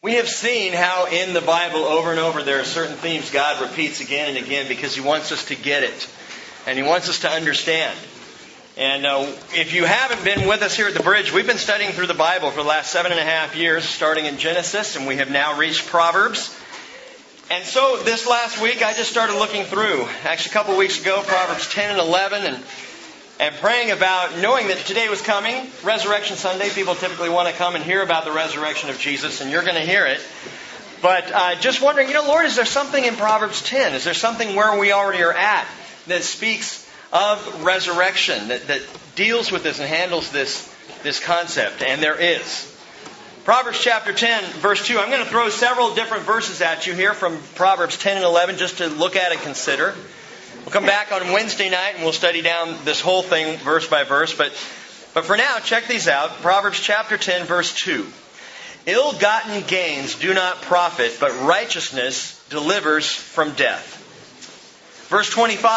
We have seen how in the Bible over and over there are certain themes God repeats again and again because He wants us to get it. And He wants us to understand. And if you haven't been with us here at the Bridge, we've been studying through the Bible for the last 7.5 years, starting in Genesis, and we have now reached Proverbs. And so this last week I just started looking through, actually a couple of weeks ago, Proverbs 10 and 11, and praying about, knowing that today was coming, Resurrection Sunday. People typically want to come and hear about the resurrection of Jesus, and you're going to hear it. But just wondering, Lord, is there something in Proverbs 10? Is there something where we already are at that speaks of resurrection, that deals with this and handles this concept? And there is. Proverbs chapter 10, verse 2. I'm going to throw several different verses at you here from Proverbs 10 and 11 just to look at and consider. We'll come back on Wednesday night and we'll study down this whole thing verse by verse. But for now, check these out. Proverbs chapter 10, verse 2. Ill-gotten gains do not profit, but righteousness delivers from death. Verse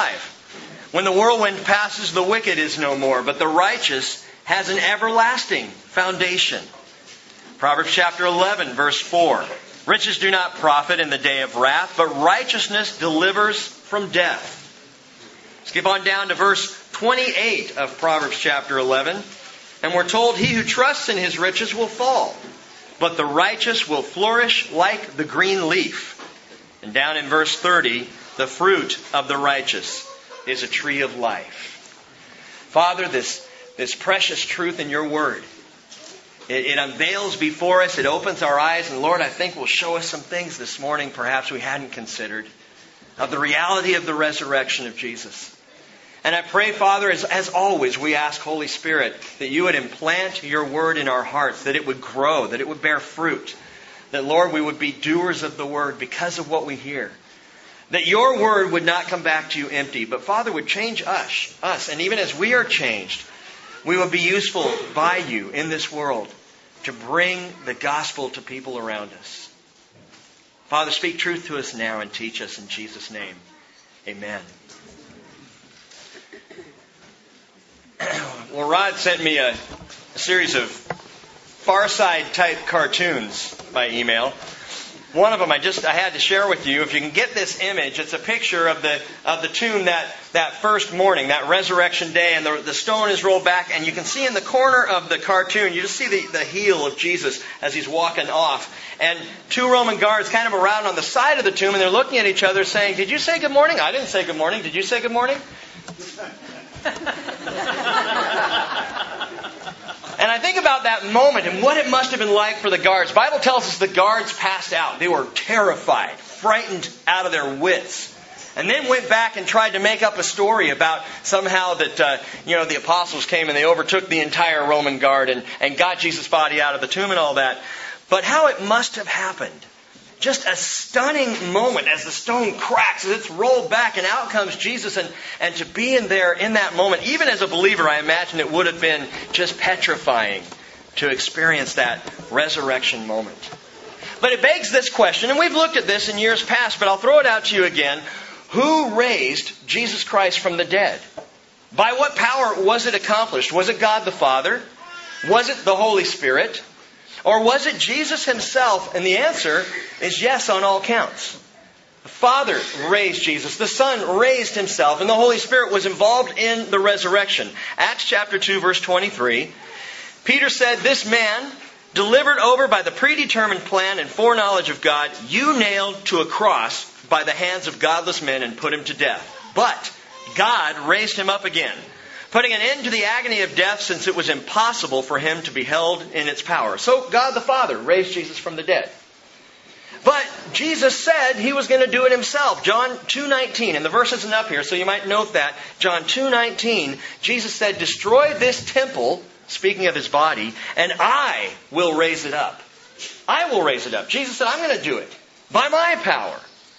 25. When the whirlwind passes, the wicked is no more, but the righteous has an everlasting foundation. Proverbs chapter 11, verse 4. Riches do not profit in the day of wrath, but righteousness delivers from death. Skip on down to verse 28 of Proverbs chapter 11. And we're told, he who trusts in his riches will fall, but the righteous will flourish like the green leaf. And down in verse 30, the fruit of the righteous is a tree of life. Father, this precious truth in your word, it unveils before us, it opens our eyes, and Lord, I think will show us some things this morning perhaps we hadn't considered of the reality of the resurrection of Jesus. And I pray, Father, as always, we ask, Holy Spirit, that you would implant your word in our hearts, that it would grow, that it would bear fruit, that, Lord, we would be doers of the word because of what we hear. That your word would not come back to you empty, but, Father, would change us. And even as we are changed, we would be useful by you in this world to bring the gospel to people around us. Father, speak truth to us now and teach us in Jesus' name. Amen. Well, Rod sent me a series of Far Side type cartoons by email. One of them I had to share with you. If you can get this image, it's a picture of the tomb that first morning, that resurrection day, and the stone is rolled back, and you can see in the corner of the cartoon, you just see the heel of Jesus as he's walking off. And two Roman guards kind of around on the side of the tomb, and they're looking at each other saying, "Did you say good morning?" "I didn't say good morning." "Did you say good morning?" And I think about that moment and what it must have been like for the guards. The Bible tells us the guards passed out. They were terrified, frightened out of their wits. And then went back and tried to make up a story about somehow that, the apostles came and they overtook the entire Roman guard and got Jesus' body out of the tomb and all that. But how it must have happened. Just a stunning moment as the stone cracks, as it's rolled back and out comes Jesus. And to be in there in that moment, even as a believer, I imagine it would have been just petrifying to experience that resurrection moment. But it begs this question, and we've looked at this in years past, but I'll throw it out to you again. Who raised Jesus Christ from the dead? By what power was it accomplished? Was it God the Father? Was it the Holy Spirit? Or was it Jesus himself? And the answer is yes on all counts. The Father raised Jesus. The Son raised himself. And the Holy Spirit was involved in the resurrection. Acts chapter 2, verse 23. Peter said, "This man, delivered over by the predetermined plan and foreknowledge of God, you nailed to a cross by the hands of godless men and put him to death. But God raised him up again, putting an end to the agony of death, since it was impossible for him to be held in its power." So God the Father raised Jesus from the dead. But Jesus said he was going to do it himself. John 2:19, and the verse isn't up here, so you might note that. John 2:19, Jesus said, "Destroy this temple," speaking of his body, "and I will raise it up." I will raise it up. Jesus said, I'm going to do it by my power.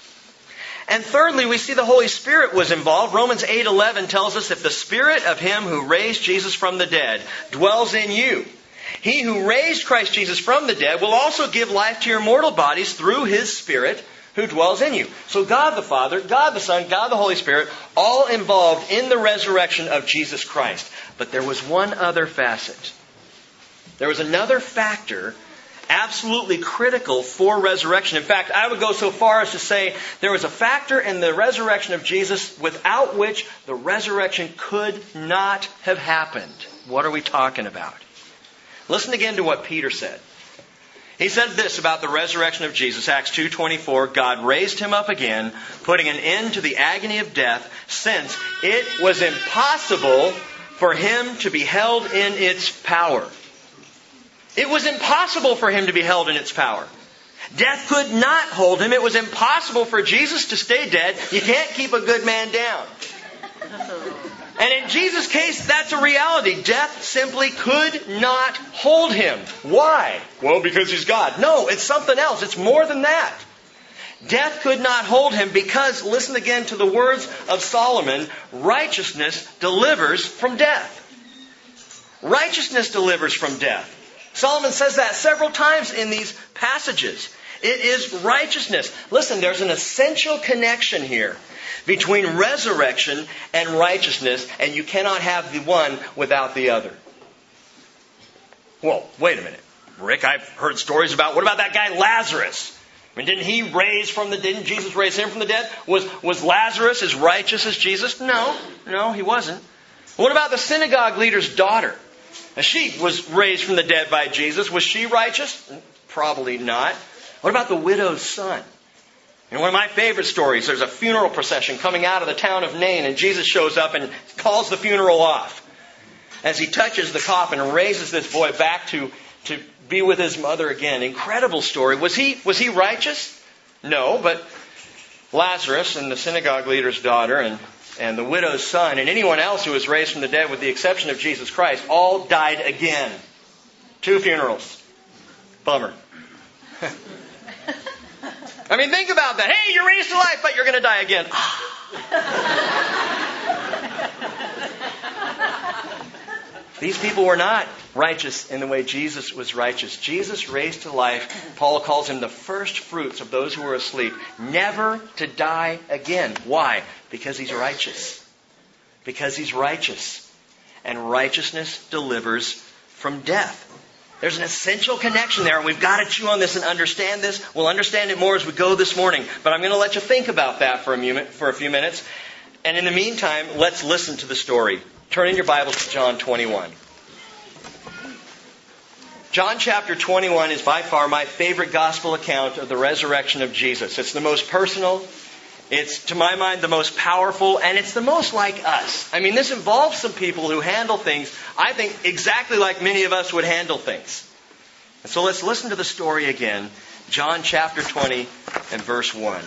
And thirdly, we see the Holy Spirit was involved. Romans 8:11 tells us, "If the Spirit of him who raised Jesus from the dead dwells in you, he who raised Christ Jesus from the dead will also give life to your mortal bodies through his Spirit who dwells in you." So God the Father, God the Son, God the Holy Spirit, all involved in the resurrection of Jesus Christ. But there was one other facet. There was another factor absolutely critical for resurrection. In fact, I would go so far as to say there was a factor in the resurrection of Jesus without which the resurrection could not have happened. What are we talking about? Listen again to what Peter said. He said this about the resurrection of Jesus, Acts 2:24, God raised him up again, putting an end to the agony of death, since it was impossible for him to be held in its power. It was impossible for him to be held in its power. Death could not hold him. It was impossible for Jesus to stay dead. You can't keep a good man down. And in Jesus' case, that's a reality. Death simply could not hold him. Why? Well, because he's God. No, it's something else. It's more than that. Death could not hold him because, listen again to the words of Solomon, righteousness delivers from death. Righteousness delivers from death. Solomon says that several times in these passages. It is righteousness. Listen, there's an essential connection here between resurrection and righteousness, and you cannot have the one without the other. Well, wait a minute. Rick, I've heard stories about, what about that guy Lazarus? I mean, didn't Jesus raise him from the dead? Was Lazarus as righteous as Jesus? No, he wasn't. What about the synagogue leader's daughter? Now, she was raised from the dead by Jesus. Was she righteous? Probably not. What about the widow's son? In one of my favorite stories, there's a funeral procession coming out of the town of Nain, and Jesus shows up and calls the funeral off. As he touches the coffin and raises this boy back to be with his mother again. Incredible story. Was he righteous? No, but Lazarus and the synagogue leader's daughter and the widow's son and anyone else who was raised from the dead with the exception of Jesus Christ all died again. 2 funerals. Bummer. I mean, think about that. Hey, you're raised to life, but you're going to die again. These people were not righteous in the way Jesus was righteous. Jesus raised to life, Paul calls him the first fruits of those who were asleep, never to die again. Why? Because he's righteous. Because he's righteous. And righteousness delivers from death. There's an essential connection there, and we've got to chew on this and understand this. We'll understand it more as we go this morning. But I'm going to let you think about that for a few minutes. And in the meantime, let's listen to the story. Turn in your Bibles to John 21. John chapter 21 is by far my favorite gospel account of the resurrection of Jesus. It's the most personal. It's, to my mind, the most powerful, and it's the most like us. I mean, this involves some people who handle things, I think, exactly like many of us would handle things. And so let's listen to the story again. John chapter 20 and verse 1.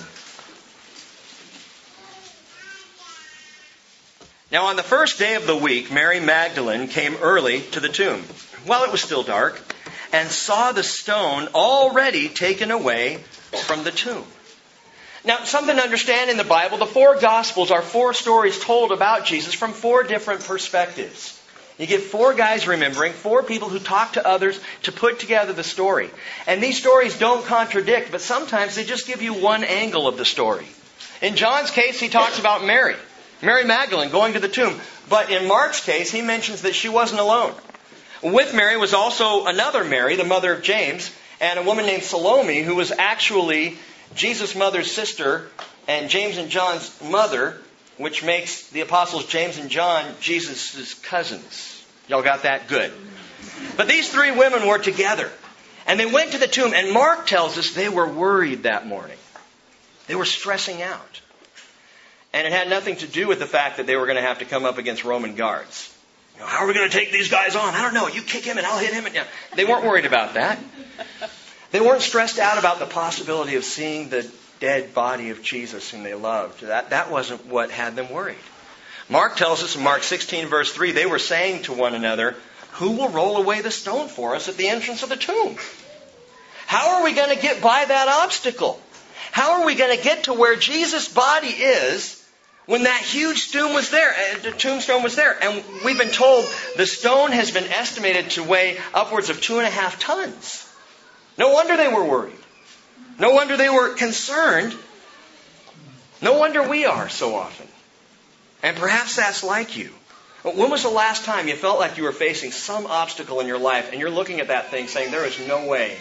Now on the first day of the week, Mary Magdalene came early to the tomb, while it was still dark, and saw the stone already taken away from the tomb. Now, something to understand in the Bible, the 4 Gospels are 4 stories told about Jesus from 4 different perspectives. You get 4 guys remembering, 4 people who talk to others to put together the story. And these stories don't contradict, but sometimes they just give you one angle of the story. In John's case, he talks about Mary Magdalene going to the tomb. But in Mark's case, he mentions that she wasn't alone. With Mary was also another Mary, the mother of James, and a woman named Salome, who was actually Jesus' mother's sister and James and John's mother, which makes the apostles James and John Jesus' cousins. Y'all got that? Good. But these 3 women were together. And they went to the tomb. And Mark tells us they were worried that morning. They were stressing out. And it had nothing to do with the fact that they were going to have to come up against Roman guards. You know, how are we going to take these guys on? I don't know. You kick him and I'll hit him. And they weren't worried about that. They weren't stressed out about the possibility of seeing the dead body of Jesus whom they loved. That wasn't what had them worried. Mark tells us in Mark 16 verse 3, they were saying to one another, who will roll away the stone for us at the entrance of the tomb? How are we going to get by that obstacle? How are we going to get to where Jesus' body is when that huge tombstone was there? And we've been told the stone has been estimated to weigh upwards of 2.5 tons. No wonder they were worried. No wonder they were concerned. No wonder we are so often. And perhaps that's like you. When was the last time you felt like you were facing some obstacle in your life and you're looking at that thing saying, there is no way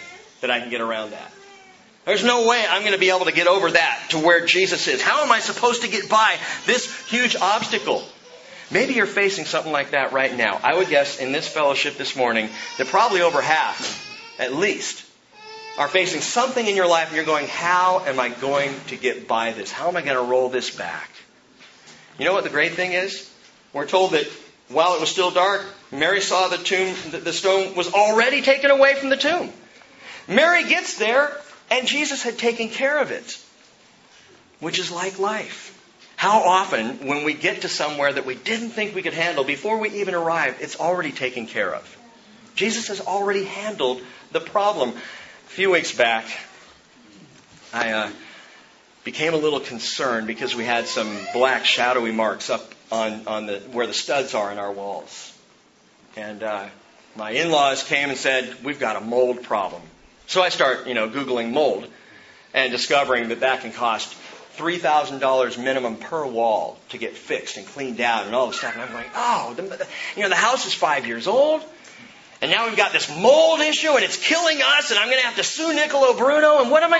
that I can get around that. There's no way I'm going to be able to get over that to where Jesus is. How am I supposed to get by this huge obstacle? Maybe you're facing something like that right now. I would guess in this fellowship this morning that probably over half, at least, are facing something in your life and you're going, how am I going to get by this? How am I going to roll this back? You know what the great thing is? We're told that while it was still dark, Mary saw the stone was already taken away from the tomb. Mary gets there, and Jesus had taken care of it, which is like life. How often, when we get to somewhere that we didn't think we could handle, before we even arrive, it's already taken care of. Jesus has already handled the problem. A few weeks back, I became a little concerned because we had some black shadowy marks up on where the studs are in our walls. And my in-laws came and said, we've got a mold problem. So I start, Googling mold and discovering that can cost $3,000 minimum per wall to get fixed and cleaned out and all this stuff. And I'm going, the house is 5 years old. And now we've got this mold issue and it's killing us and I'm going to have to sue Niccolo Bruno. And what am I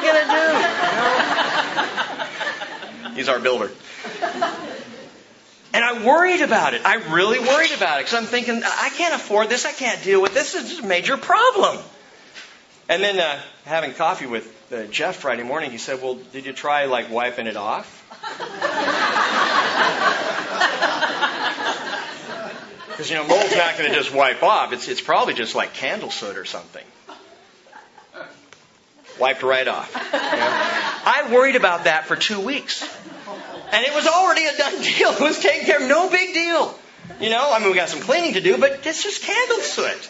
going to do? He's our builder. And I worried about it. I really worried about it because I'm thinking, I can't afford this. I can't deal with this. This is a major problem. And then having coffee with Jeff Friday morning, he said, well, did you try wiping it off? Because, mold's not going to just wipe off. It's probably just like candle soot or something. Wiped right off. I worried about that for 2 weeks. And it was already a done deal. It was taken care of. No big deal. We got some cleaning to do, but it's just candle soot.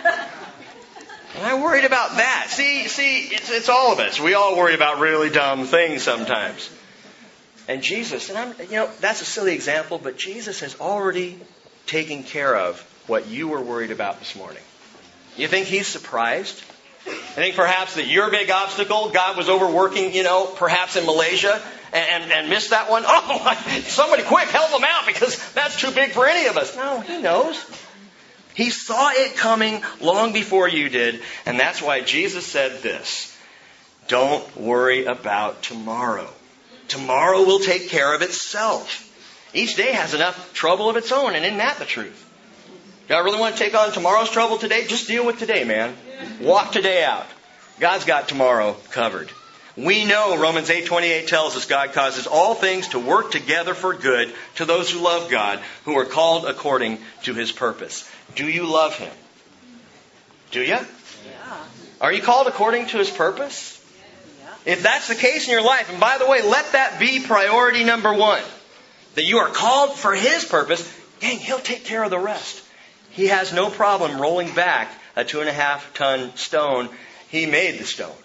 And I worried about that. See, it's all of us. We all worry about really dumb things sometimes. And Jesus, that's a silly example, but Jesus has already taken care of what you were worried about this morning. You think He's surprised? I think perhaps that your big obstacle, God was overworking, perhaps in Malaysia and missed that one. Oh, somebody quick, help Him out because that's too big for any of us. No, He knows. He saw it coming long before you did, and that's why Jesus said this: don't worry about tomorrow. Tomorrow will take care of itself. Each day has enough trouble of its own, and isn't that the truth? You really want to take on tomorrow's trouble today? Just deal with today, man. Walk today out. God's got tomorrow covered. We know Romans 8:28 tells us God causes all things to work together for good to those who love God, who are called according to His purpose. Do you love Him? Do you? Yeah. Are you called according to His purpose? Yeah. If that's the case in your life, and by the way, let that be priority number one, that you are called for His purpose, dang, He'll take care of the rest. He has no problem rolling back a 2.5-ton stone. He made the stone.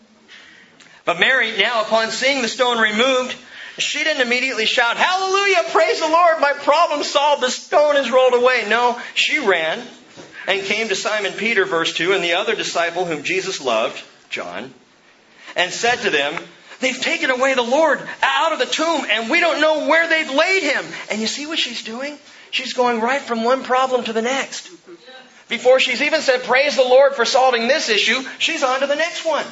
But Mary, now upon seeing the stone removed, she didn't immediately shout, "Hallelujah, praise the Lord, my problem solved, the stone is rolled away." No, she ran and came to Simon Peter, verse 2, and the other disciple whom Jesus loved, John, and said to them, "They've taken away the Lord out of the tomb, and we don't know where they've laid Him." And you see what she's doing? She's going right from one problem to the next. Before she's even said, "Praise the Lord for solving this issue," she's on to the next one.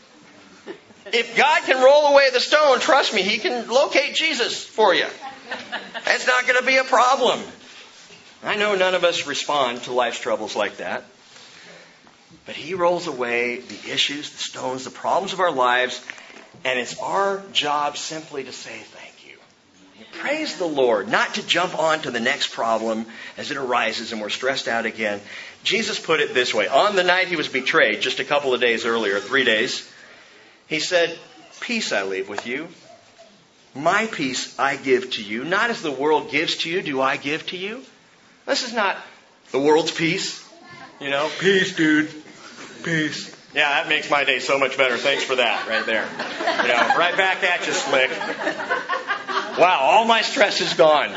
If God can roll away the stone, trust me, He can locate Jesus for you. It's not going to be a problem. I know none of us respond to life's troubles like that. But He rolls away the issues, the stones, the problems of our lives, and it's our job simply to say thank you. Praise the Lord, not to jump on to the next problem as it arises and we're stressed out again. Jesus put it this way. On the night He was betrayed, just a couple of days earlier, 3 days, He said, "Peace I leave with you. My peace I give to you. Not as the world gives to you, do I give to you." This is not the world's peace. Peace, dude. Peace. Yeah, that makes my day so much better. Thanks for that right there. Right back at you, Slick. Wow, all my stress is gone.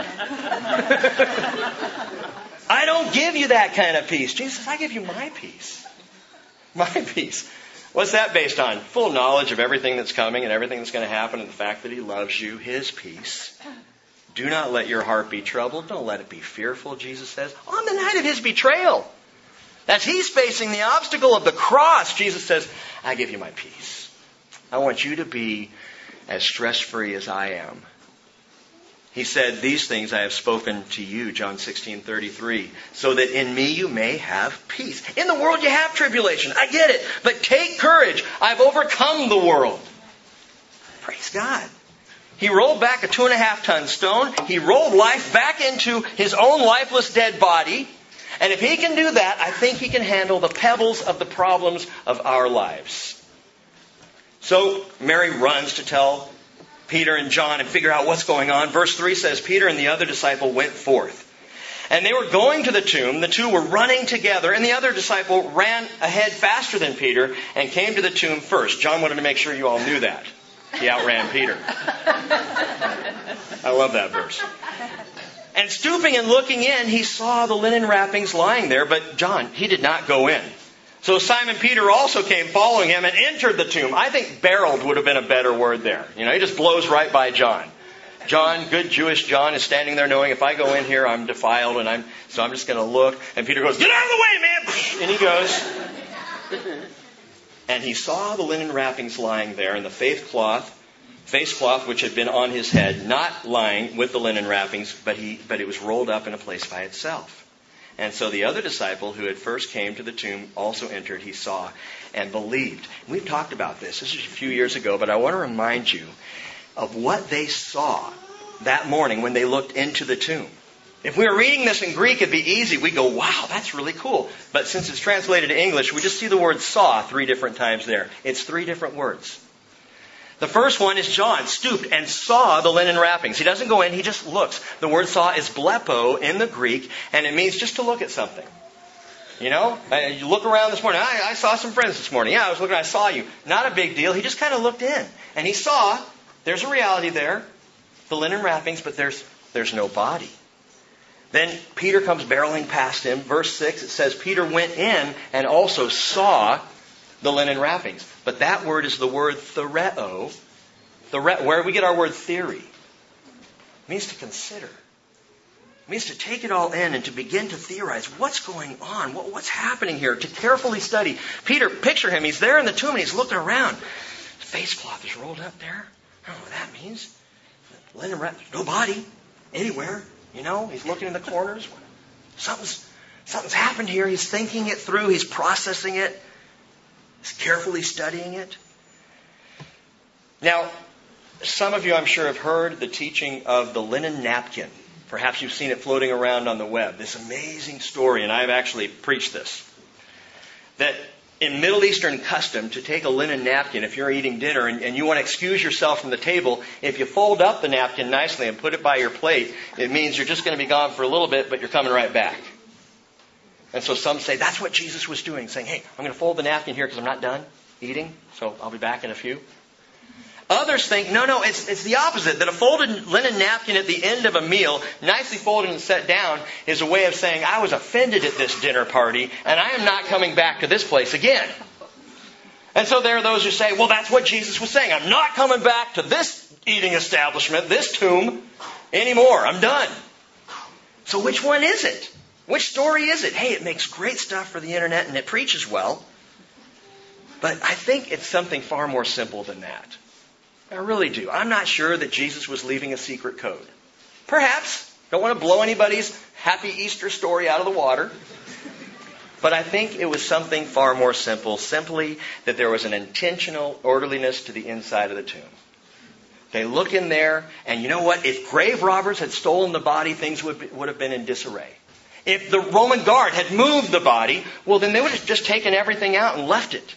I don't give you that kind of peace. Jesus says, I give you my peace. My peace. What's that based on? Full knowledge of everything that's coming and everything that's going to happen and the fact that He loves you, His peace. Do not let your heart be troubled. Don't let it be fearful, Jesus says. On the night of His betrayal. As he's facing the obstacle of the cross, Jesus says, I give you my peace. I want you to be as stress-free as I am. He said, these things I have spoken to you, John 16:33, so that in me you may have peace. In the world you have tribulation. I get it. But take courage. I've overcome the world. Praise God. He rolled back a 2.5-ton stone. He rolled life back into his own lifeless dead body. And if he can do that, I think he can handle the pebbles of the problems of our lives. So Mary runs to tell Peter and John and figure out what's going on. Verse 3 says, Peter and the other disciple went forth. And they were going to the tomb. The two were running together. And the other disciple ran ahead faster than Peter and came to the tomb first. John wanted to make sure you all knew that. He outran Peter. I love that verse. And stooping and looking in, he saw the linen wrappings lying there. But John, he did not go in. So Simon Peter also came following him and entered the tomb. I think barreled would have been a better word there. You know, he just blows right by John. John, good Jewish John, is standing there knowing if I go in here, I'm defiled, and so I'm just going to look. And Peter goes, get out of the way, man! And he goes. And he saw the linen wrappings lying there, and the face cloth which had been on his head, not lying with the linen wrappings, but it was rolled up in a place by itself. And so the other disciple who had first came to the tomb also entered. He saw and believed. We've talked about this. This is a few years ago, but I want to remind you of what they saw that morning when they looked into the tomb. If we were reading this in Greek, it'd be easy. We'd go, wow, that's really cool. But since it's translated to English, we just see the word saw 3 different times there. It's 3 different words. The first one is John stooped and saw the linen wrappings. He doesn't go in, he just looks. The word saw is blepo in the Greek, and it means just to look at something. You know, you look around this morning. I saw some friends this morning. Yeah, I was looking, I saw you. Not a big deal. He just kind of looked in. And he saw, there's a reality there, the linen wrappings, but there's no body. Then Peter comes barreling past him. Verse 6, it says, Peter went in and also saw the linen wrappings. But that word is the word theoreo. Where we get our word theory. It means to consider. It means to take it all in and to begin to theorize. What's going on? What's happening here? To carefully study. Peter, picture him. He's there in the tomb and he's looking around. The face cloth is rolled up there. I don't know what that means. Linen wrap. There's no body anywhere. You know, he's looking in the corners. Something's happened here. He's thinking it through. He's processing it. He's carefully studying it. Now, some of you, I'm sure, have heard the teaching of the linen napkin. Perhaps you've seen it floating around on the web. This amazing story, and I've actually preached this. That in Middle Eastern custom, to take a linen napkin, if you're eating dinner and you want to excuse yourself from the table, if you fold up the napkin nicely and put it by your plate, it means you're just going to be gone for a little bit, but you're coming right back. And so some say that's what Jesus was doing, saying, hey, I'm going to fold the napkin here because I'm not done eating, so I'll be back in a few. Others think, no, it's the opposite, that a folded linen napkin at the end of a meal, nicely folded and set down, is a way of saying, I was offended at this dinner party, and I am not coming back to this place again. And so there are those who say, well, that's what Jesus was saying. I'm not coming back to this eating establishment, this tomb, anymore. I'm done. So which one is it? Which story is it? Hey, it makes great stuff for the internet and it preaches well. But I think it's something far more simple than that. I really do. I'm not sure that Jesus was leaving a secret code. Perhaps. Don't want to blow anybody's happy Easter story out of the water. But I think it was something far more simple. Simply that there was an intentional orderliness to the inside of the tomb. They look in there, and you know what? If grave robbers had stolen the body, things would have been in disarray. If the Roman guard had moved the body, well, then they would have just taken everything out and left it.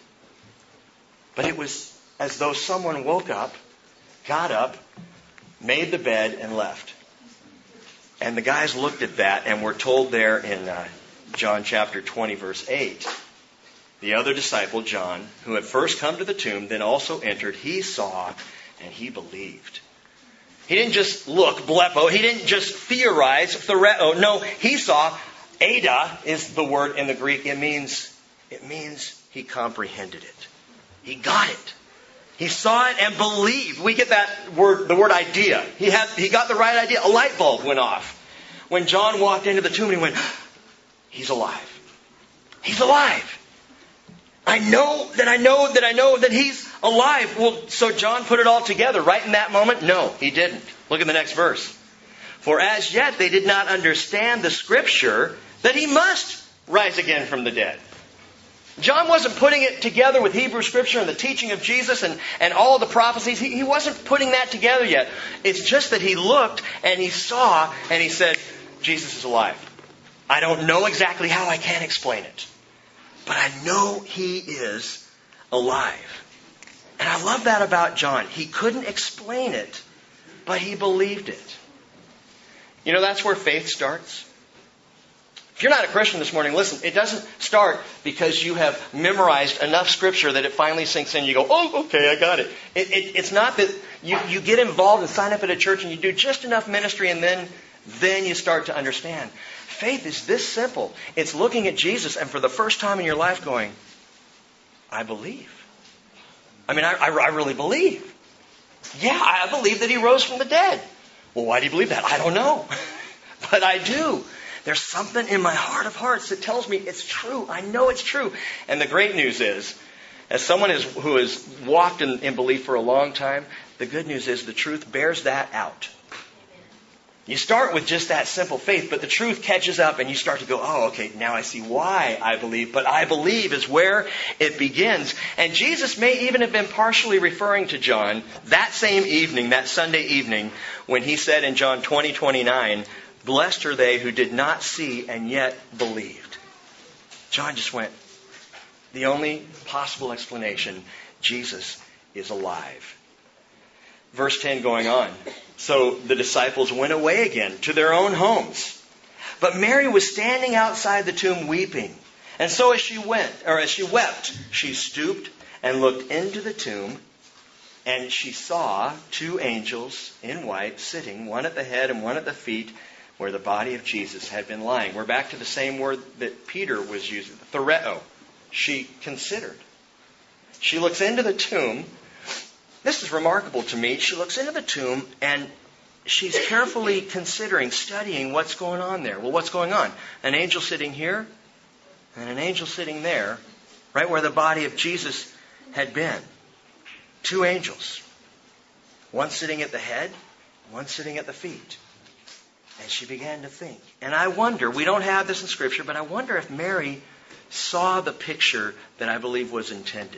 But it was as though someone woke up, got up, made the bed, and left. And the guys looked at that, and we're told there in John chapter 20, verse 8, the other disciple, John, who had first come to the tomb, then also entered, he saw and he believed. He didn't just look, blepo. He didn't just theorize, theoreo. No, he saw. Ada is the word in the Greek. It means he comprehended it. He got it. He saw it and believed. We get that word, the word idea. He got the right idea. A light bulb went off when John walked into the tomb and he went, he's alive. He's alive. I know that he's alive. Well, so John put it all together right in that moment? No, he didn't. Look at the next verse. For as yet they did not understand the Scripture that he must rise again from the dead. John wasn't putting it together with Hebrew Scripture and the teaching of Jesus and all the prophecies. He wasn't putting that together yet. It's just that he looked and he saw and he said, Jesus is alive. I don't know exactly how. I can't explain it. But I know he is alive. And I love that about John. He couldn't explain it, but he believed it. You know, that's where faith starts. If you're not a Christian this morning, listen, it doesn't start because you have memorized enough Scripture that it finally sinks in. You go, oh, okay, I got it. It's not that you get involved and sign up at a church and you do just enough ministry and then you start to understand. Faith is this simple. It's looking at Jesus and for the first time in your life going, I believe. I mean, I really believe. Yeah, I believe that he rose from the dead. Well, why do you believe that? I don't know. But I do. There's something in my heart of hearts that tells me it's true. I know it's true. And the great news is, as someone who has walked in belief for a long time, the good news is the truth bears that out. You start with just that simple faith, but the truth catches up and you start to go, oh, okay, now I see why I believe. But I believe is where it begins. And Jesus may even have been partially referring to John that same evening, that Sunday evening, when he said in John 20:29, blessed are they who did not see and yet believed. John just went, the only possible explanation, Jesus is alive. Verse 10 going on. So the disciples went away again to their own homes. But Mary was standing outside the tomb weeping. And so as she wept, she stooped and looked into the tomb. And she saw two angels in white sitting, one at the head and one at the feet, where the body of Jesus had been lying. We're back to the same word that Peter was using, thereo. She considered. She looks into the tomb. This is remarkable to me. She looks into the tomb and she's carefully considering, studying what's going on there. Well, what's going on? An angel sitting here and an angel sitting there, right where the body of Jesus had been. Two angels. One sitting at the head, one sitting at the feet. And she began to think. And I wonder, we don't have this in Scripture, but I wonder if Mary saw the picture that I believe was intended.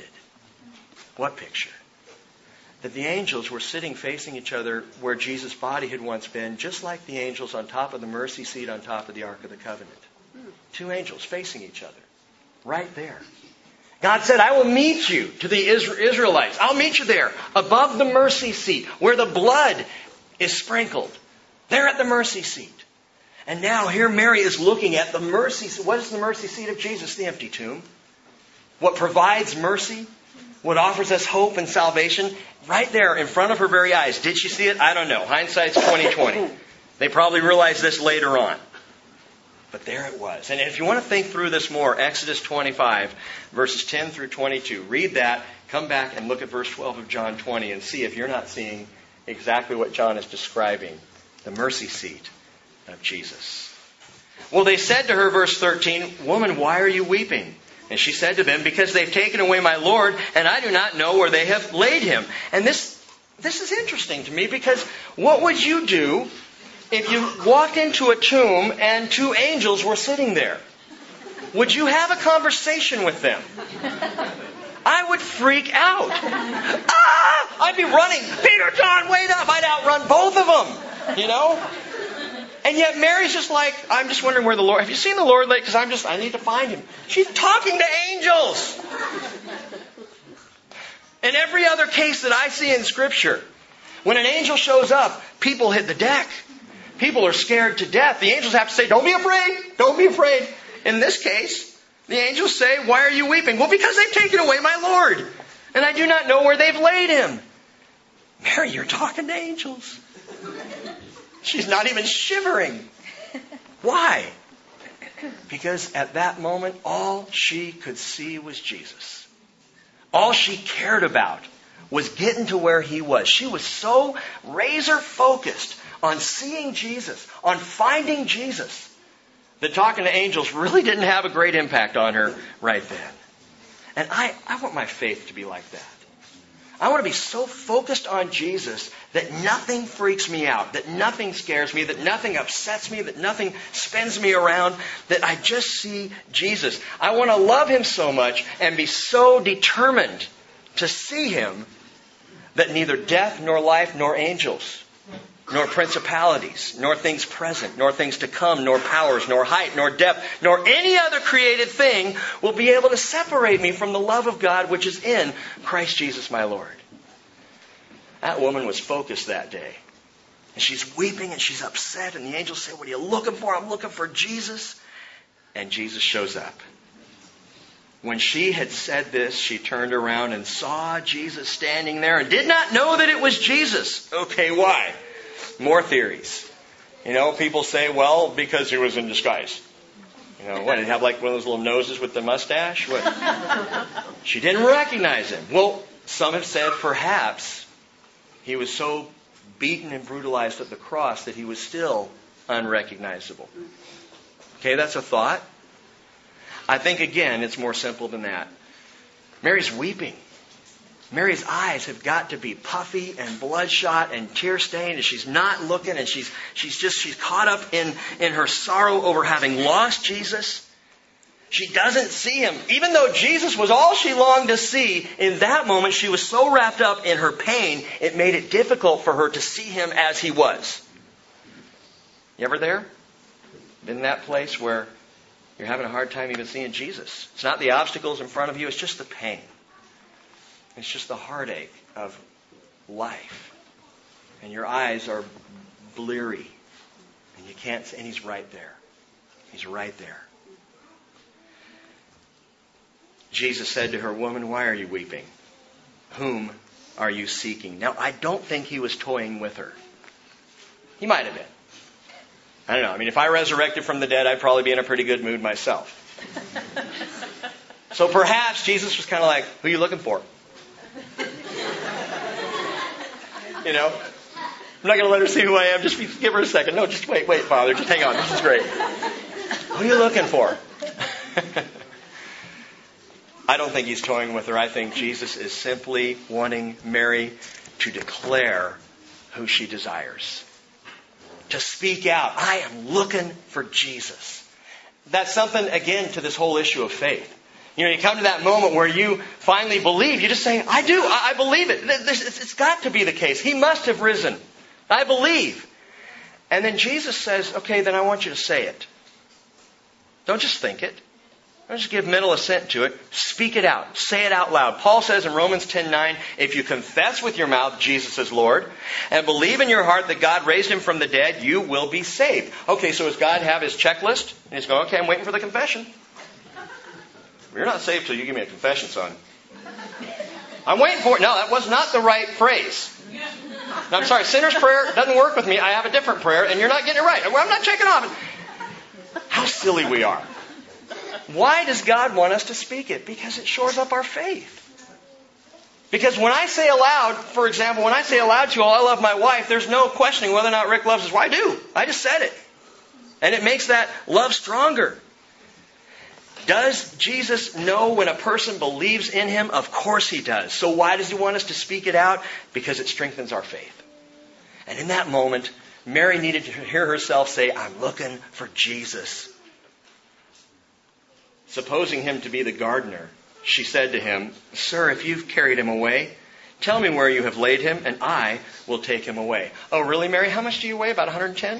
What picture? That the angels were sitting facing each other where Jesus' body had once been, just like the angels on top of the mercy seat on top of the Ark of the Covenant. Two angels facing each other. Right there. God said, I will meet you to the Israelites. I'll meet you there above the mercy seat where the blood is sprinkled. There at the mercy seat. And now here Mary is looking at the mercy seat. What is the mercy seat of Jesus? The empty tomb. What provides mercy? What offers us hope and salvation? Right there in front of her very eyes. Did she see it? I don't know. Hindsight's 20/20. They probably realized this later on. But there it was. And if you want to think through this more, Exodus 25, verses 10 through 22, read that, come back and look at verse 12 of John 20 and see if you're not seeing exactly what John is describing. The mercy seat of Jesus. Well, they said to her, verse 13, woman, why are you weeping? And she said to them, because they've taken away my Lord, and I do not know where they have laid him. And this is interesting to me, because what would you do if you walked into a tomb and two angels were sitting there? Would you have a conversation with them? I would freak out. I'd be running. Peter, John, wait up. I'd outrun both of them. You know? And yet Mary's just like, I'm just wondering where the Lord... Have you seen the Lord lately? Because I need to find him. She's talking to angels. In every other case that I see in Scripture, when an angel shows up, people hit the deck. People are scared to death. The angels have to say, don't be afraid. Don't be afraid. In this case, the angels say, why are you weeping? Well, because they've taken away my Lord. And I do not know where they've laid him. Mary, you're talking to angels. She's not even shivering. Why? Because at that moment, all she could see was Jesus. All she cared about was getting to where he was. She was so razor focused on seeing Jesus, on finding Jesus, that talking to angels really didn't have a great impact on her right then. And I want my faith to be like that. I want to be so focused on Jesus that nothing freaks me out, that nothing scares me, that nothing upsets me, that nothing spins me around, that I just see Jesus. I want to love Him so much and be so determined to see Him that neither death nor life nor angels nor principalities, nor things present, nor things to come, nor powers, nor height, nor depth, nor any other created thing will be able to separate me from the love of God which is in Christ Jesus my Lord. That woman was focused that day. And she's weeping and she's upset. And the angels say, "What are you looking for?" "I'm looking for Jesus." And Jesus shows up. When she had said this, she turned around and saw Jesus standing there and did not know that it was Jesus. Okay, why? More theories. People say, well, because he was in disguise. What, did he have like one of those little noses with the mustache? What? She didn't recognize him. Well, some have said perhaps he was so beaten and brutalized at the cross that he was still unrecognizable. Okay, that's a thought. I think, again, it's more simple than that. Mary's weeping. Mary's eyes have got to be puffy and bloodshot and tear-stained, and she's not looking, and she's caught up in her sorrow over having lost Jesus. She doesn't see Him. Even though Jesus was all she longed to see, in that moment she was so wrapped up in her pain, it made it difficult for her to see Him as He was. You ever there? Been in that place where you're having a hard time even seeing Jesus? It's not the obstacles in front of you, it's just the pain. It's just the heartache of life. And your eyes are bleary. And you can't see, and He's right there. He's right there. Jesus said to her, "Woman, why are you weeping? Whom are you seeking?" Now, I don't think He was toying with her. He might have been. I don't know. If I resurrected from the dead, I'd probably be in a pretty good mood myself. So perhaps Jesus was kind of like, "Who are you looking for?" I'm not going to let her see who I am. Just give her a second. No, just wait, Father. Just hang on. This is great. Who are you looking for? I don't think He's toying with her. I think Jesus is simply wanting Mary to declare who she desires. To speak out. I am looking for Jesus. That's something, again, to this whole issue of faith. You come to that moment where you finally believe. You just say, "I do. I believe it. It's got to be the case. He must have risen. I believe." And then Jesus says, "Okay, then I want you to say it. Don't just think it. Don't just give mental assent to it. Speak it out. Say it out loud." Paul says in Romans 10:9, if you confess with your mouth Jesus is Lord and believe in your heart that God raised Him from the dead, you will be saved. Okay, so does God have His checklist? And He's going, "Okay, I'm waiting for the confession." You're not saved till you give me a confession, son. I'm waiting for it. No, that was not the right phrase. No, I'm sorry. Sinner's prayer doesn't work with me. I have a different prayer, and you're not getting it right. I'm not checking off. How silly we are. Why does God want us to speak it? Because it shores up our faith. Because when I say aloud, for example, when I say aloud to you all, "I love my wife," there's no questioning whether or not Rick loves his wife. I do. I just said it. And it makes that love stronger. Does Jesus know when a person believes in Him? Of course He does. So why does He want us to speak it out? Because it strengthens our faith. And in that moment, Mary needed to hear herself say, "I'm looking for Jesus." Supposing Him to be the gardener, she said to Him, "Sir, if you've carried Him away, tell me where you have laid Him, and I will take Him away." "Oh, really, Mary? How much do you weigh? About 110?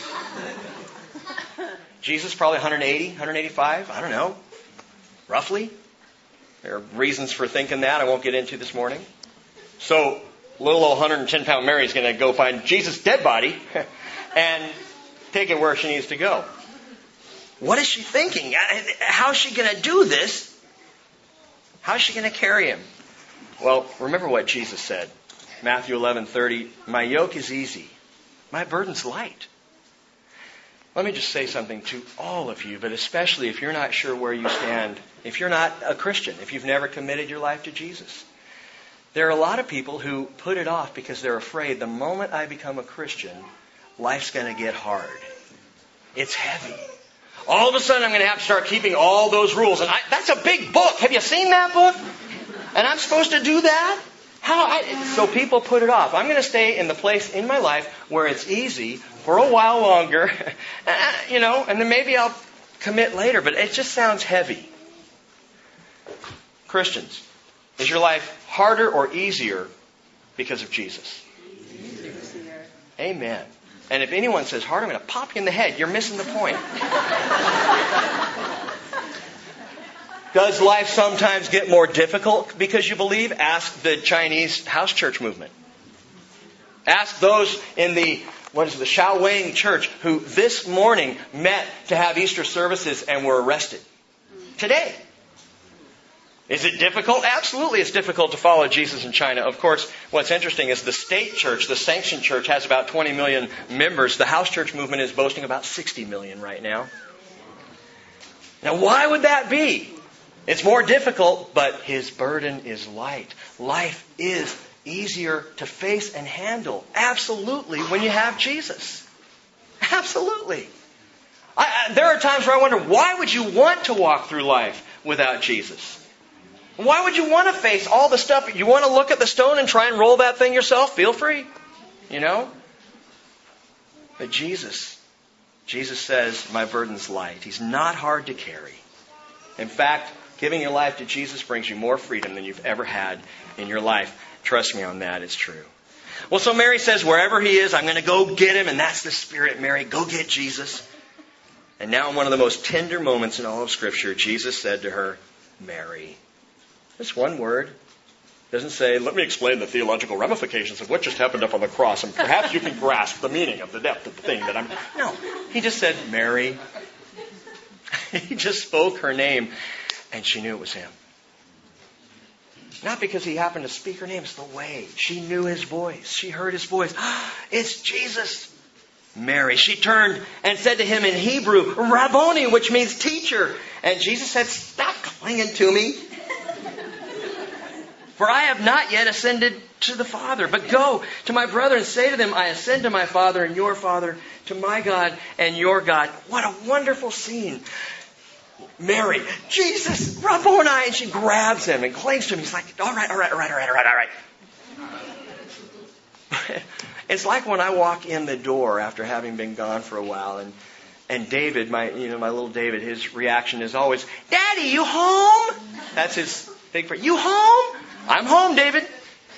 Jesus probably 180, 185, I don't know, roughly. There are reasons for thinking that I won't get into this morning. So little old 110-pound Mary is going to go find Jesus' dead body and take it where she needs to go. What is she thinking? How is she going to do this? How is she going to carry Him? Well, remember what Jesus said. Matthew 11:30, "My yoke is easy, my burden's light." Let me just say something to all of you, but especially if you're not sure where you stand, if you're not a Christian, if you've never committed your life to Jesus. There are a lot of people who put it off because they're afraid the moment I become a Christian, life's going to get hard. It's heavy. all of a sudden I'm going to have to start keeping all those rules. And that's a big book. Have you seen that book? And I'm supposed to do that? So people put it off. I'm going to stay in the place in my life where it's easy for a while longer, and then maybe I'll commit later. But it just sounds heavy. Christians, is your life harder or easier because of Jesus? Easier. Amen. And if anyone says harder, I'm going to pop you in the head. You're missing the point. Does life sometimes get more difficult because you believe? Ask the Chinese house church movement. Ask those in the Shaowing church who this morning met to have Easter services and were arrested. Today. Is it difficult? Absolutely it's difficult to follow Jesus in China. Of course, what's interesting is the state church, the sanctioned church, has about 20 million members. The house church movement is boasting about 60 million right now. Now, why would that be? It's more difficult, but His burden is light. Life is easier to face and handle. Absolutely, when you have Jesus. Absolutely. There are times where I wonder, why would you want to walk through life without Jesus? Why would you want to face all the stuff? You want to look at the stone and try and roll that thing yourself? Feel free. But Jesus says, my burden's light. He's not hard to carry. In fact, giving your life to Jesus brings you more freedom than you've ever had in your life. Trust me on that, it's true. Well, so Mary says, wherever He is, I'm going to go get Him. And that's the Spirit, Mary. Go get Jesus. And now in one of the most tender moments in all of Scripture, Jesus said to her, Mary. Just one word. Doesn't say, let me explain the theological ramifications of what just happened up on the cross. And perhaps you can grasp the meaning of the depth of the thing that I'm... No. He just said, Mary. He just spoke her name. And she knew it was Him. Not because He happened to speak her name. It's the way. She knew His voice. She heard His voice. It's Jesus. Mary. She turned and said to Him in Hebrew, Rabboni, which means teacher. And Jesus said, stop clinging to me. For I have not yet ascended to the Father. But go to my brother and say to them, I ascend to my Father and your Father, to my God and your God. What a wonderful scene. Mary, Jesus, Rabboni, and she grabs Him and clings to Him. He's like, all right. It's like when I walk in the door after having been gone for a while, and David, my little David, his reaction is always, Daddy, you home? That's his big friend. You home? I'm home, David.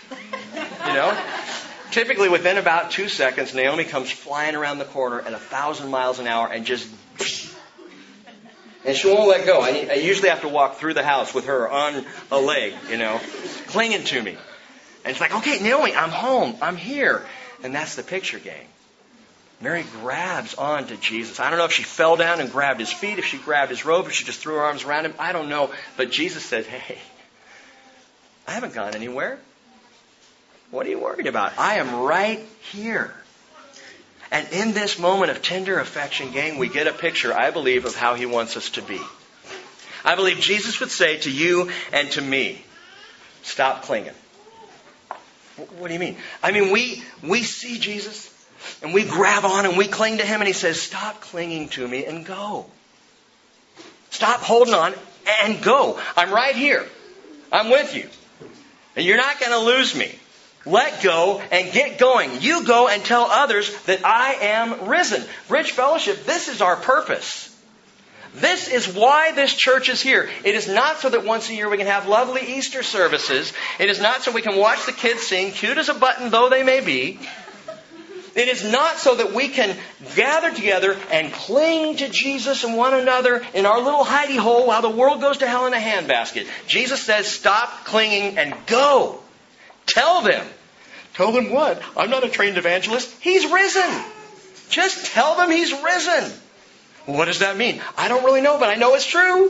Typically within about 2 seconds, Naomi comes flying around the corner at 1,000 miles an hour and just... And she won't let go. I usually have to walk through the house with her on a leg, clinging to me. And it's like, okay, Naomi, I'm home. I'm here. And that's the picture, gang. Mary grabs on to Jesus. I don't know if she fell down and grabbed His feet, if she grabbed His robe, if she just threw her arms around Him. I don't know. But Jesus said, hey, I haven't gone anywhere. What are you worried about? I am right here. And in this moment of tender affection, gang, we get a picture, I believe, of how He wants us to be. I believe Jesus would say to you and to me, stop clinging. What do you mean? I mean, we see Jesus and we grab on and we cling to Him and He says, stop clinging to me and go. Stop holding on and go. I'm right here. I'm with you. And you're not going to lose me. Let go and get going. You go and tell others that I am risen. Bridge Fellowship, this is our purpose. This is why this church is here. It is not so that once a year we can have lovely Easter services. It is not so we can watch the kids sing, cute as a button though they may be. It is not so that we can gather together and cling to Jesus and one another in our little hidey hole while the world goes to hell in a handbasket. Jesus says, stop clinging and go. Tell them. Tell them what? I'm not a trained evangelist. He's risen. Just tell them He's risen. What does that mean? I don't really know, but I know it's true.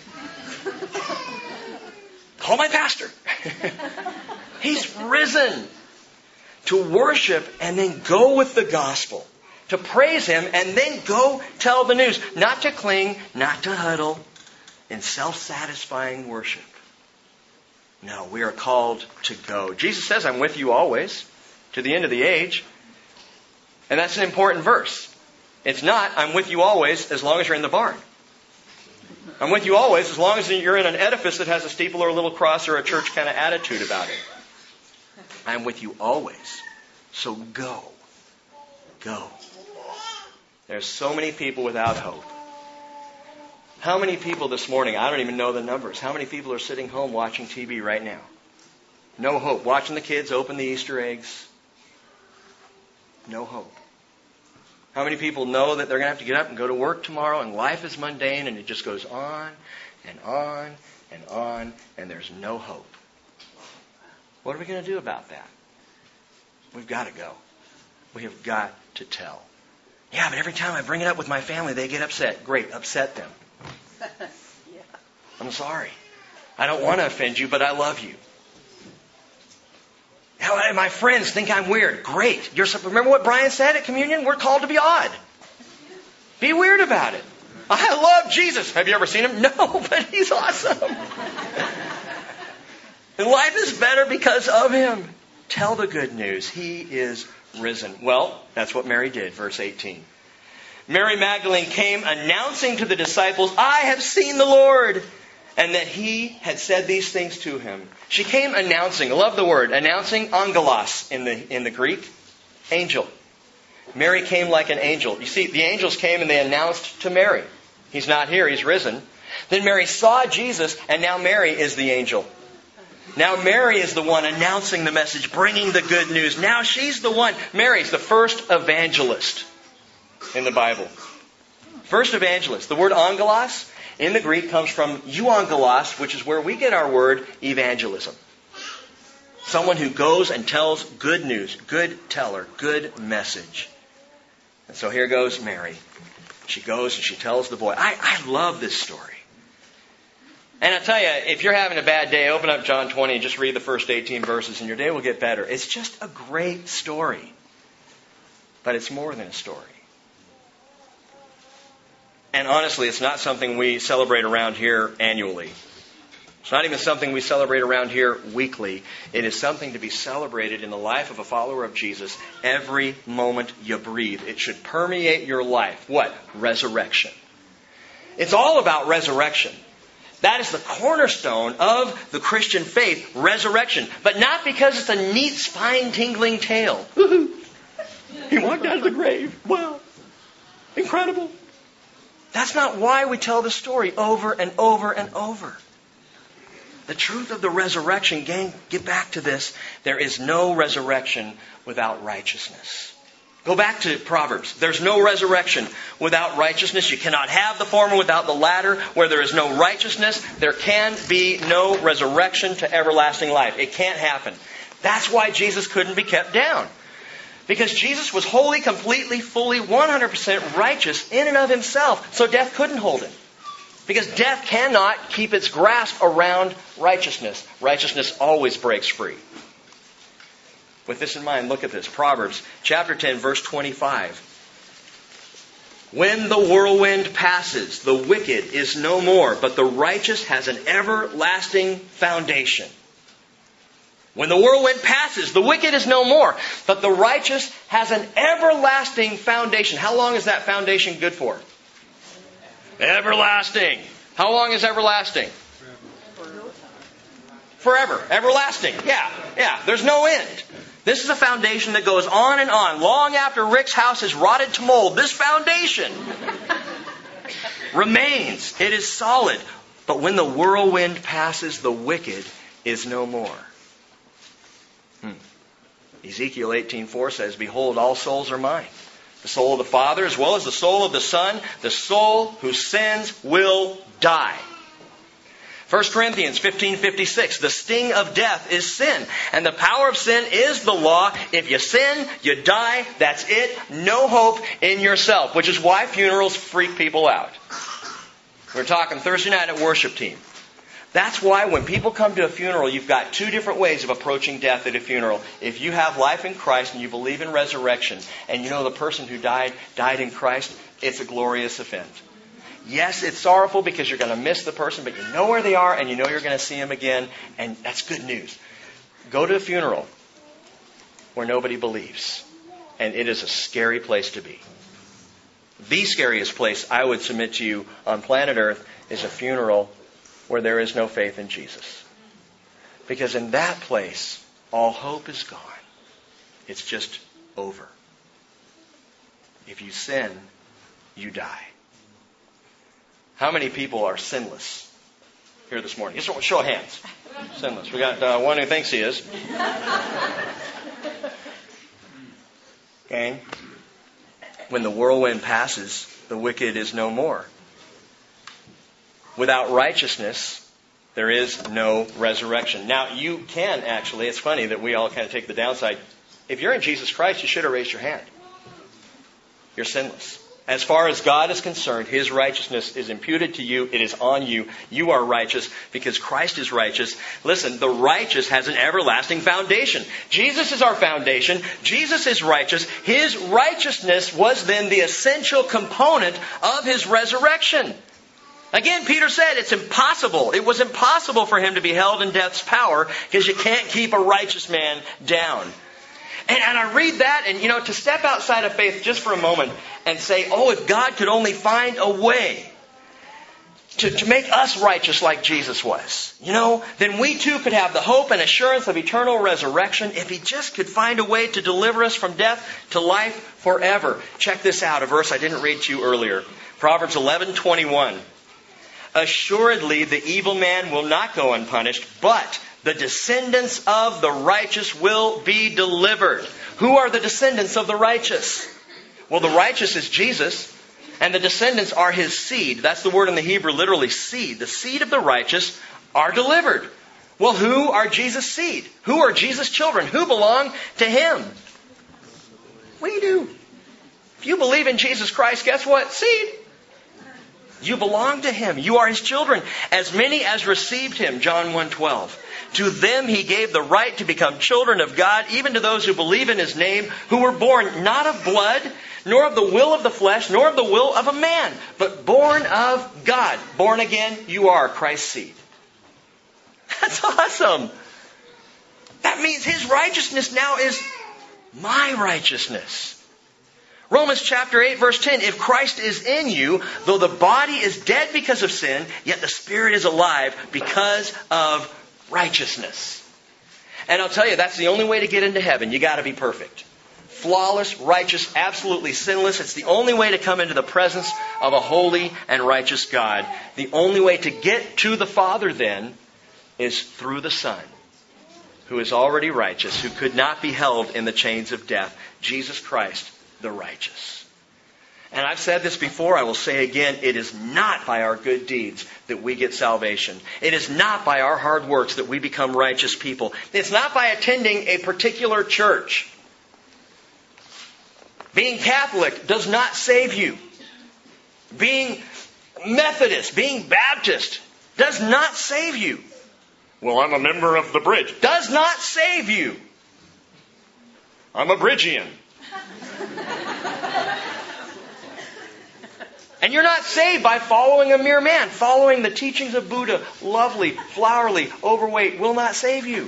Call my pastor. He's risen. To worship and then go with the gospel. To praise Him and then go tell the news. Not to cling, not to huddle in self-satisfying worship. No, we are called to go. Jesus says, I'm with you always, to the end of the age. And that's an important verse. It's not, I'm with you always as long as you're in the barn. I'm with you always as long as you're in an edifice that has a steeple or a little cross or a church kind of attitude about it. I'm with you always. So go. Go. There's so many people without hope. How many people this morning, I don't even know the numbers, how many people are sitting home watching TV right now? No hope. Watching the kids open the Easter eggs. No hope. How many people know that they're going to have to get up and go to work tomorrow and life is mundane and it just goes on and on and on and there's no hope? What are we going to do about that? We've got to go. We have got to tell. Yeah, but every time I bring it up with my family, they get upset. Great, upset them. Yeah. I'm sorry. I don't want to offend you, but I love you. My friends think I'm weird. Great. Remember what Brian said at communion? We're called to be odd. Be weird about it. I love Jesus. Have you ever seen him? No, but he's awesome. And life is better because of him. Tell the good news. He is risen. Well, that's what Mary did. Verse 18. Mary Magdalene came announcing to the disciples, I have seen the Lord. And that he had said these things to him. She came announcing. I love the word. Announcing, angelos in the Greek. Angel. Mary came like an angel. You see, the angels came and they announced to Mary. He's not here. He's risen. Then Mary saw Jesus and now Mary is the angel. Now Mary is the one announcing the message, bringing the good news. Now she's the one. Mary's the first evangelist in the Bible. First evangelist. The word angelos in the Greek comes from euangelos, which is where we get our word evangelism. Someone who goes and tells good news, good teller, good message. And so here goes Mary. She goes and she tells the boy. I love this story. And I tell you, if you're having a bad day, open up John 20 and just read the first 18 verses and your day will get better. It's just a great story. But it's more than a story. And honestly, it's not something we celebrate around here annually. It's not even something we celebrate around here weekly. It is something to be celebrated in the life of a follower of Jesus every moment you breathe. It should permeate your life. What? Resurrection. It's all about resurrection. That is the cornerstone of the Christian faith, resurrection. But not because it's a neat, spine-tingling tale. He walked out of the grave. Wow. Incredible. That's not why we tell the story over and over and over. The truth of the resurrection, gang, get back to this. There is no resurrection without righteousness. Go back to Proverbs. There's no resurrection without righteousness. You cannot have the former without the latter. Where there is no righteousness, there can be no resurrection to everlasting life. It can't happen. That's why Jesus couldn't be kept down. Because Jesus was wholly, completely, fully, 100% righteous in and of himself. So death couldn't hold him. Because death cannot keep its grasp around righteousness. Righteousness always breaks free. With this in mind, look at this. Proverbs chapter 10, verse 25. When the whirlwind passes, the wicked is no more, but the righteous has an everlasting foundation. When the whirlwind passes, the wicked is no more, but the righteous has an everlasting foundation. How long is that foundation good for? Everlasting. How long is everlasting? Forever. Everlasting. Yeah. There's no end. This is a foundation that goes on and on. Long after Rick's house is rotted to mold, this foundation remains. It is solid. But when the whirlwind passes, the wicked is no more. Ezekiel 18:4 says, Behold, all souls are mine. The soul of the Father as well as the soul of the Son. The soul whose sins will die. 1 Corinthians 15:56, the sting of death is sin, and the power of sin is the law. If you sin, you die. That's it. No hope in yourself, which is why funerals freak people out. We're talking Thursday night at worship team. That's why when people come to a funeral, you've got two different ways of approaching death at a funeral. If you have life in Christ and you believe in resurrection, and you know the person who died in Christ, it's a glorious event. Yes, it's sorrowful because you're going to miss the person, but you know where they are and you know you're going to see them again, and that's good news. Go to a funeral where nobody believes, and it is a scary place to be. The scariest place I would submit to you on planet Earth is a funeral where there is no faith in Jesus. Because in that place, all hope is gone. It's just over. If you sin, you die. How many people are sinless here this morning? Just show of hands. Sinless. We got one who thinks he is. Okay? When the whirlwind passes, the wicked is no more. Without righteousness, there is no resurrection. Now, you can actually, it's funny that we all kind of take the downside. If you're in Jesus Christ, you should have raised your hand. You're sinless. As far as God is concerned, His righteousness is imputed to you. It is on you. You are righteous because Christ is righteous. Listen, the righteous has an everlasting foundation. Jesus is our foundation. Jesus is righteous. His righteousness was then the essential component of His resurrection. Again, Peter said it's impossible. It was impossible for Him to be held in death's power because you can't keep a righteous man down. And I read that, and to step outside of faith just for a moment and say, oh, if God could only find a way to make us righteous like Jesus was, then we too could have the hope and assurance of eternal resurrection if He just could find a way to deliver us from death to life forever. Check this out, a verse I didn't read to you earlier. Proverbs 11:21. Assuredly, the evil man will not go unpunished, but the descendants of the righteous will be delivered. Who are the descendants of the righteous? Well, the righteous is Jesus, and the descendants are His seed. That's the word in the Hebrew, literally seed. The seed of the righteous are delivered. Well, who are Jesus' seed? Who are Jesus' children? Who belong to Him? We do. If you believe in Jesus Christ, guess what? Seed. You belong to Him. You are His children. As many as received Him, John 1:12. To them He gave the right to become children of God, even to those who believe in His name, who were born not of blood, nor of the will of the flesh, nor of the will of a man, but born of God. Born again, you are Christ's seed. That's awesome. That means His righteousness now is my righteousness. Romans chapter 8 verse 10, if Christ is in you, though the body is dead because of sin, yet the Spirit is alive because of righteousness. And I'll tell you, that's the only way to get into heaven. You got to be perfect. Flawless, righteous, absolutely sinless. It's the only way to come into the presence of a holy and righteous God. The only way to get to the Father then is through the Son, who is already righteous, who could not be held in the chains of death. Jesus Christ, the righteous. And I've said this before, I will say again, it is not by our good deeds that we get salvation. It is not by our hard works that we become righteous people. It's not by attending a particular church. Being Catholic does not save you. Being Methodist, being Baptist does not save you. Well, I'm a member of the Bridge. Does not save you. I'm a Bridgian. And you're not saved by following a mere man. Following the teachings of Buddha, lovely, flowery, overweight, will not save you.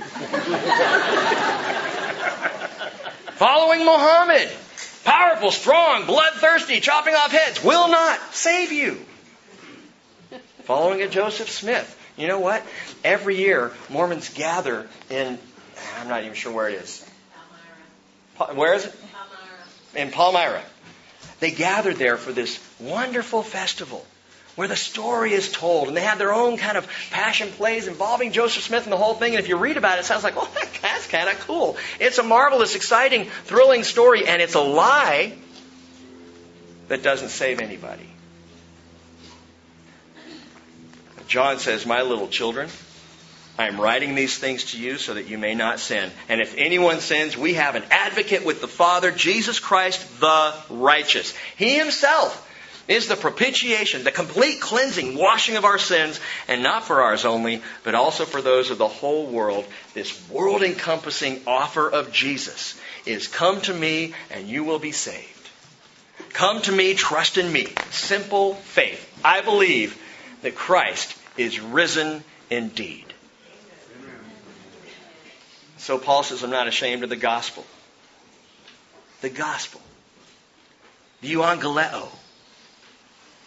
Following Muhammad, powerful, strong, bloodthirsty, chopping off heads, will not save you. Following a Joseph Smith. You know what? Every year, Mormons gather in, I'm not even sure where it is. Where is it? In Palmyra. They gathered there for this wonderful festival where the story is told. And they have their own kind of passion plays involving Joseph Smith and the whole thing. And if you read about it, it sounds like, well, that's kind of cool. It's a marvelous, exciting, thrilling story. And it's a lie that doesn't save anybody. John says, my little children, I am writing these things to you so that you may not sin. And if anyone sins, we have an advocate with the Father, Jesus Christ the righteous. He Himself is the propitiation, the complete cleansing, washing of our sins, and not for ours only, but also for those of the whole world. This world-encompassing offer of Jesus is, come to me and you will be saved. Come to me, trust in me. Simple faith. I believe that Christ is risen indeed. So Paul says, I'm not ashamed of the gospel. The gospel. The euangeleo.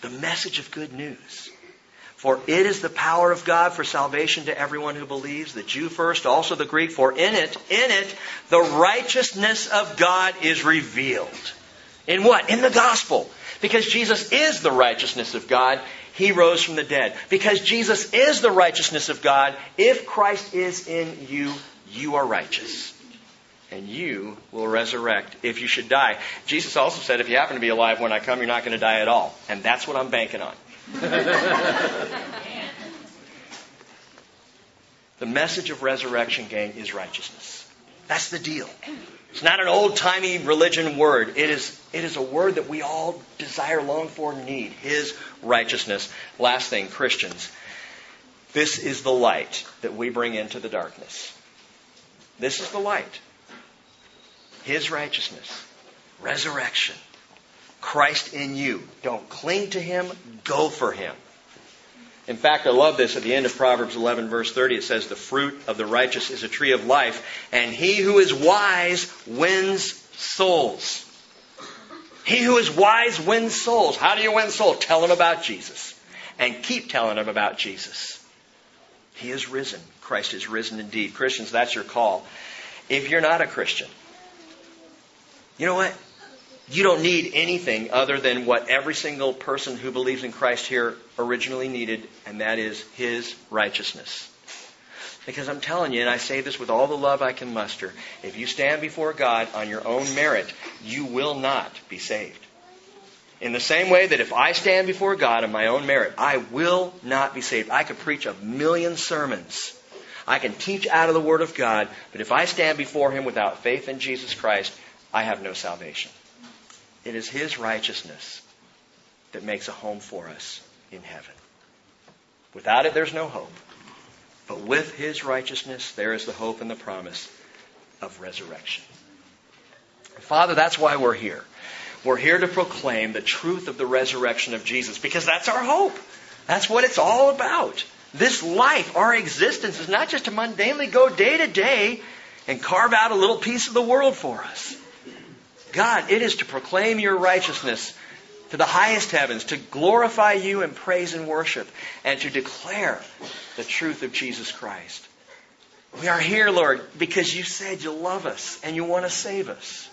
The message of good news. For it is the power of God for salvation to everyone who believes, the Jew first, also the Greek. For in it, the righteousness of God is revealed. In what? In the gospel. Because Jesus is the righteousness of God, He rose from the dead. Because Jesus is the righteousness of God, if Christ is in you, you are righteous. And you will resurrect if you should die. Jesus also said, if you happen to be alive when I come, you're not going to die at all. And that's what I'm banking on. The message of resurrection, gang, is righteousness. That's the deal. It's not an old-timey religion word. It is a word that we all desire, long for, and need. His righteousness. Last thing, Christians. This is the light that we bring into the darkness. This is the light. His righteousness. Resurrection. Christ in you. Don't cling to Him. Go for Him. In fact, I love this. At the end of Proverbs 11, verse 30, it says, the fruit of the righteous is a tree of life, and he who is wise wins souls. He who is wise wins souls. How do you win souls? Tell them about Jesus. And keep telling them about Jesus. He is risen. Christ is risen indeed. Christians, that's your call. If you're not a Christian, you know what? You don't need anything other than what every single person who believes in Christ here originally needed, and that is His righteousness. Because I'm telling you, and I say this with all the love I can muster, if you stand before God on your own merit, you will not be saved. In the same way that if I stand before God on my own merit, I will not be saved. I could preach 1,000,000 sermons. I can teach out of the Word of God, but if I stand before Him without faith in Jesus Christ, I have no salvation. It is His righteousness that makes a home for us in heaven. Without it, there's no hope. But with His righteousness, there is the hope and the promise of resurrection. Father, that's why we're here. We're here to proclaim the truth of the resurrection of Jesus, because that's our hope. That's what it's all about. This life, our existence, is not just to mundanely go day to day and carve out a little piece of the world for us. God, it is to proclaim your righteousness to the highest heavens, to glorify you in praise and worship, and to declare the truth of Jesus Christ. We are here, Lord, because you said you love us and you want to save us.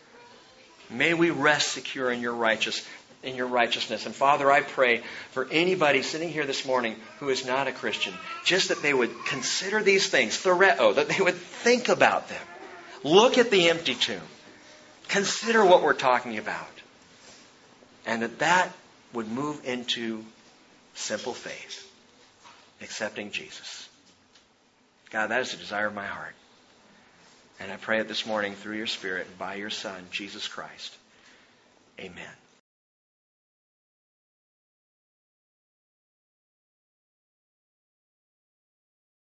May we rest secure in your righteousness. And Father, I pray for anybody sitting here this morning who is not a Christian, just that they would consider these things, thoreo, that they would think about them. Look at the empty tomb. Consider what we're talking about. And that would move into simple faith. Accepting Jesus. God, that is the desire of my heart. And I pray it this morning through your Spirit and by your Son, Jesus Christ. Amen.